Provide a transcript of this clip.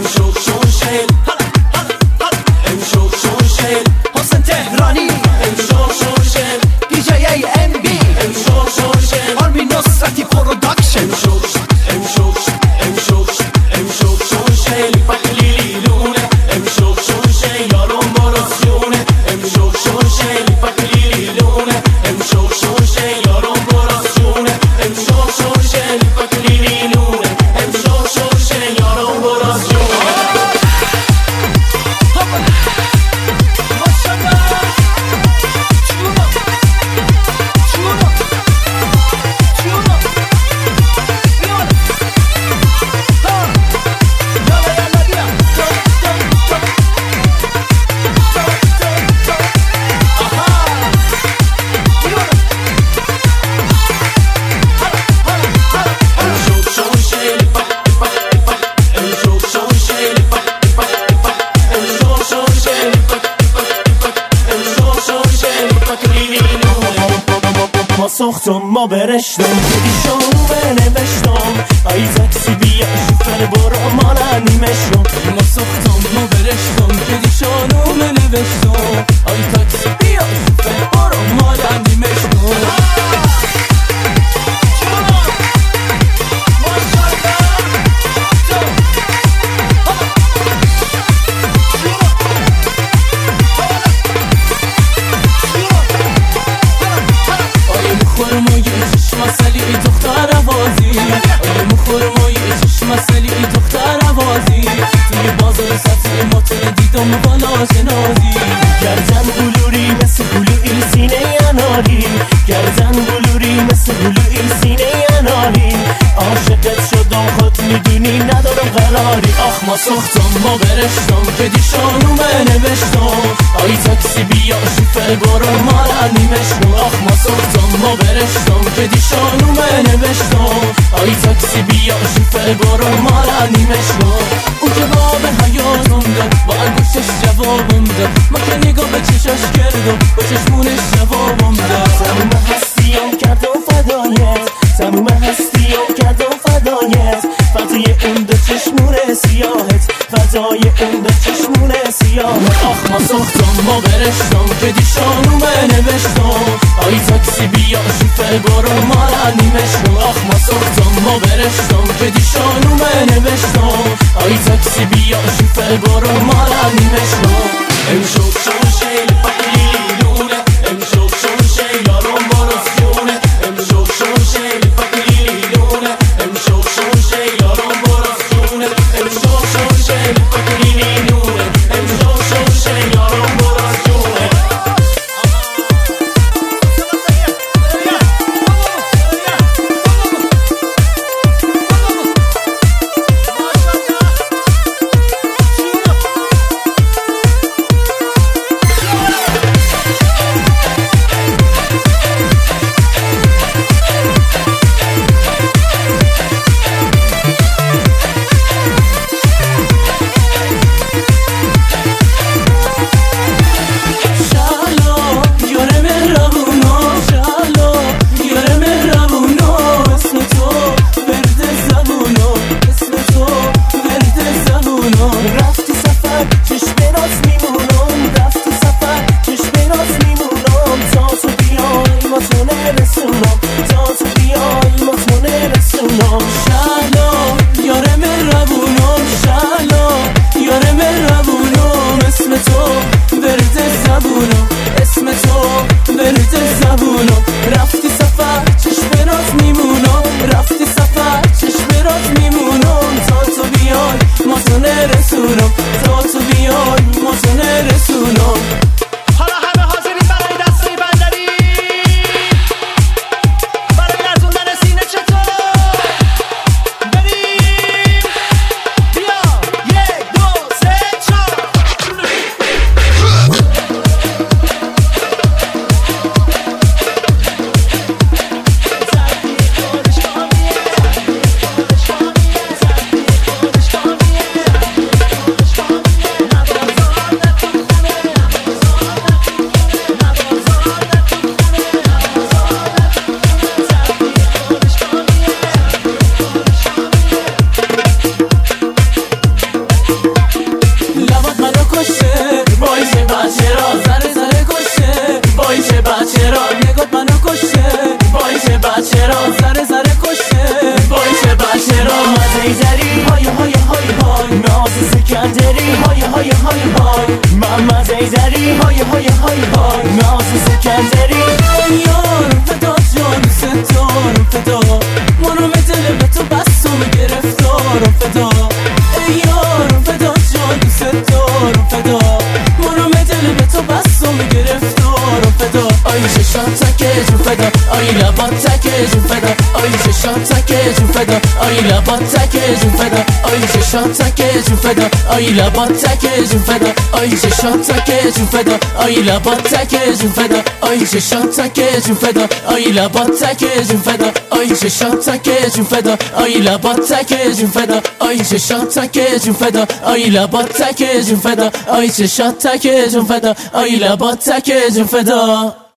امشو شون شیل امشو شون شیل حسن تهرانی امشو شون شیل دی جی ای ام بی امشو شون شیل آرمی نصرتی پروداکشن امشو شون شیل بقلیلی لونه امشو شون شیل یارم براسیونه امشو شون شیل بقلیلی لونه امشو شون شیل یارم براسیونه امشو شون شیل بقلیلی لونه امشو شون شیل یارم براسیونه ما ساختم ما برشتم بدی شانو بنوشتم ای تاکسی بیا شفر برو مالا نیمشتم ما ساختم ما برشتم بدی شانو بنوشتم ای تاکسی بیا شفر برو مالا نیمشتم مسئله دختر عوازی توی بازار سبزی ماتون دیدم بالا شنازی گردن بلوری مثل بلوی سینه اناری گردن بلوری مثل بلوی سینه اناری عاشقت شدم خود میدونی ندارم قراری آخ ما ساختم ما برشتم که دیشانو بنوشتم ای تاکسی بیا شفر برو مالا نیمشتم آخ ما ساختم ما برشتم که دیشانو بنوشتم ای تاکسی بیا شفر برو مالا نیمشتم اون جواب حیاتم داد با انگوشش جوابم داد ما که نگاه به چشاش کردم با چشمونش جوابم داد تموم هستیم کردم فدایت تموم هستیم کردم فدایت فدای اون دو چشمون سیاهت فدای اون دو چشمون سیاهت آخ ما ساختم ما برشتم که دیشانو بنوشتم ای تاکسی بیا شفر برو مالا نیمشتم آخ ما ساختم ما برشتم که دیشانو بنوشتم ای تاکسی بیا شفر برو مالا نیمشتم امشو شون شیل بقلیلی لونه امشو شون شیل یارم براسیونه امشو شون شیل بقلیلی لونه امشو شون شیل یارم براسیونه امشو شون شیل بقلیلی لونه امشو شون شیل یارم براسیونه قادری های های های های محمد ایدری های های های های ناز سکندری یارم فدا جان ستارم فدا منو به دل به تو بستم گرفتارم فدا یارم فدا جان ستارم فدا منو به دل به تو بستم گرفتارم فدا آی چشات تکه جون فدا آی لبات تکه جون فدا آی چشات تکه جون فدا آی لبات تکه جون فدا آی چشات تکه جون فدا آی لبات تکه جون فدا آی چشات تکه جون فدا آی لبات تکه جون فدا آی چشات تکه جون فدا آی لبات تکه جون فدا آی چشات تکه جون فدا آی لبات تکه جون فدا آی چشات تکه جون فدا آی لبات تکه جون فدا آی چشات تکه جون فدا آی لبات تکه جون فدا